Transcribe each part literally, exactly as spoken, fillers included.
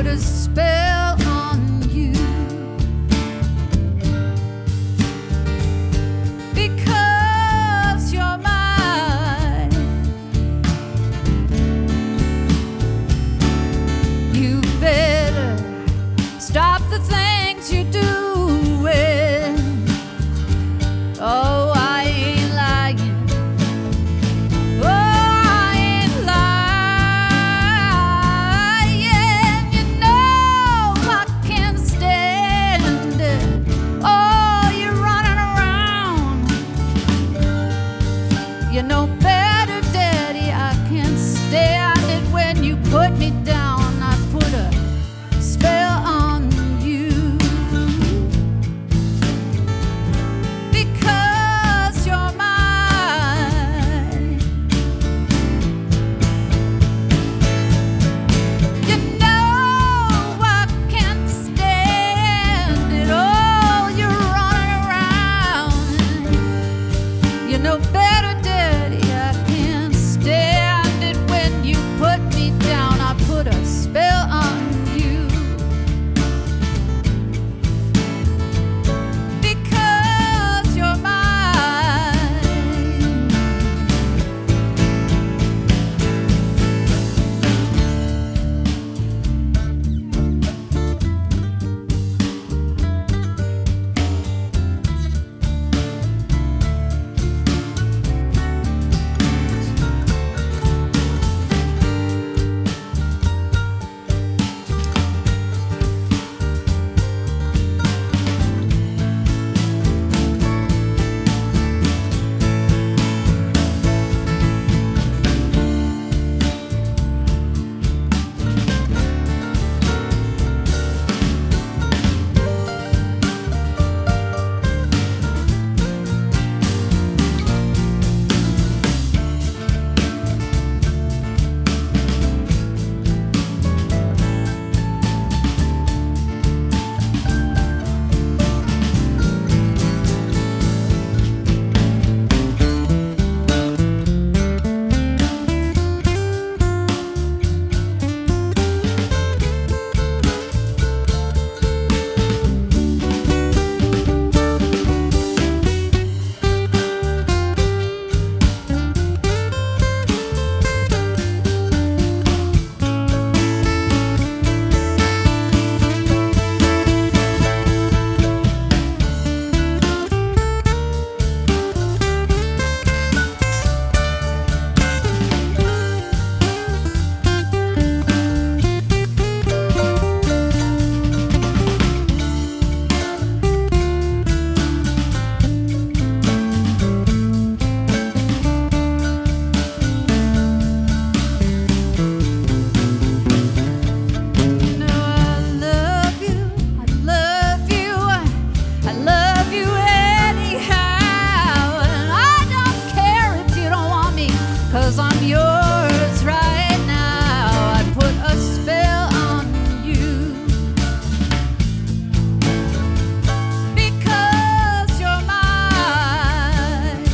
put a spell on you. Because you're mine, you better stop the things you're doing. Oh, I ain't lying. Oh, I ain't lying. You know I can't stand it. Oh, you're running around. You know better, Daddy. I can't stand it when you put me down. I put a spell on you. Because you're mine. You know I can't stand it. Oh, you're running around. You know better, Daddy. I can't stand it when you put me down. I put a spell on you. Because you're mine. Cause I'm yours right now. I put a spell on you. Because you're mine.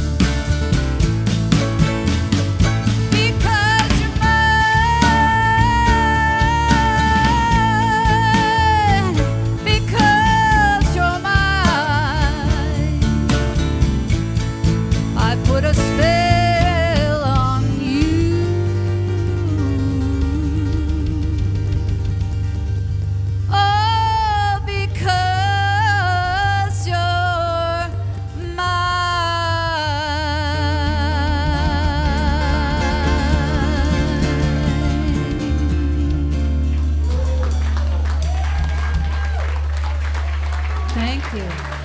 Because you're mine. Because you're mine. I put a spell. Thank you.